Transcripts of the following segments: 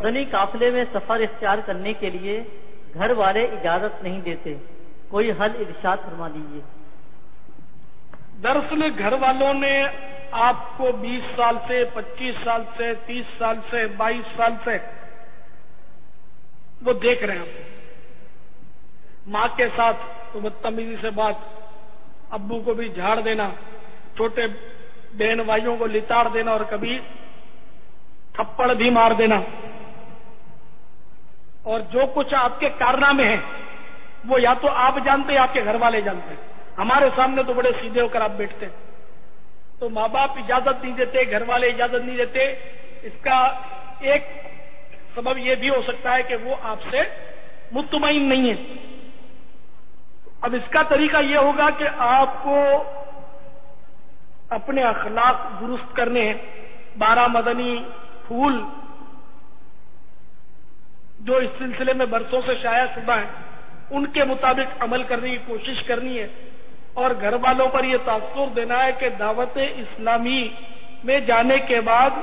مدنی قافلے میں سفر اختیار کرنے کے لیے گھر والے اجازت نہیں دیتے، کوئی حل ارشاد فرما دیجیے۔ دراصل گھر والوں نے آپ کو 20 سال سے، 25 سال سے، 30 سال سے، 22 سال سے وہ دیکھ رہے ہیں آپ کو۔ ماں کے ساتھ تو بدتمیزی سے بات، ابو کو بھی جھاڑ دینا، چھوٹے بہن بھائیوں کو لتاڑ دینا اور کبھی تھپڑ بھی مار دینا، اور جو کچھ آپ کے کارنامے ہیں وہ یا تو آپ جانتے ہیں یا آپ کے گھر والے جانتے ہیں۔ ہمارے سامنے تو بڑے سیدھے ہو کر آپ بیٹھتے ہیں، تو ماں باپ اجازت نہیں دیتے، گھر والے اجازت نہیں دیتے۔ اس کا ایک سبب یہ بھی ہو سکتا ہے کہ وہ آپ سے مطمئن نہیں ہے۔ اب اس کا طریقہ یہ ہوگا کہ آپ کو اپنے اخلاق درست کرنے ہیں۔ 12 مدنی پھول جو اس سلسلے میں برسوں سے شائع شدہ ہیں، ان کے مطابق عمل کرنے کی کوشش کرنی ہے، اور گھر والوں پر یہ تاثر دینا ہے کہ دعوت اسلامی میں جانے کے بعد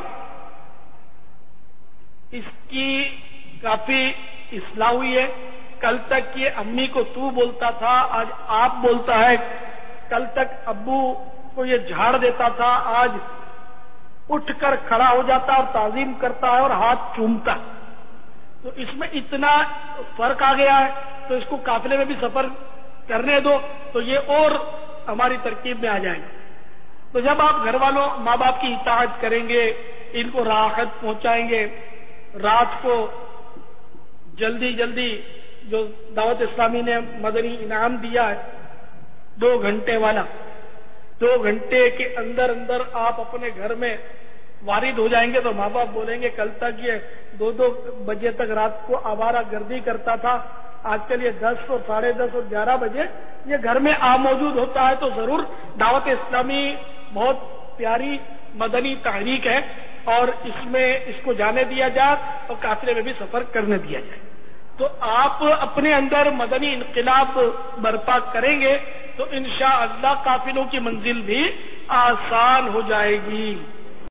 اس کی کافی اصلاح ہوئی ہے۔ کل تک یہ امی کو تو بولتا تھا، آج آپ بولتا ہے۔ کل تک ابو کو یہ جھاڑ دیتا تھا، آج اٹھ کر کھڑا ہو جاتا اور تعظیم کرتا ہے اور ہاتھ چومتا ہے۔ تو اس میں اتنا فرق آ گیا ہے، تو اس کو قافلے میں بھی سفر کرنے دو تو یہ اور ہماری ترکیب میں آ جائے گا۔ تو جب آپ گھر والوں ماں باپ کی اطاعت کریں گے، ان کو راحت پہنچائیں گے، رات کو جلدی جلدی جو دعوت اسلامی نے مدنی انعام دیا ہے 2 گھنٹے والا، 2 گھنٹے کے اندر اندر آپ اپنے گھر میں وارد ہو جائیں گے، تو ماں باپ بولیں گے کل تک یہ 2 بجے تک رات کو آوارہ گردی کرتا تھا، آج کل یہ 10 اور 10:30 اور 11 بجے یہ گھر میں موجود ہوتا ہے۔ تو ضرور دعوت اسلامی بہت پیاری مدنی تحریک ہے، اور اس میں اس کو جانے دیا جائے اور قافلے میں بھی سفر کرنے دیا جائے۔ تو آپ اپنے اندر مدنی انقلاب برپا کریں گے تو انشاءاللہ قافلوں کی منزل بھی آسان ہو جائے گی۔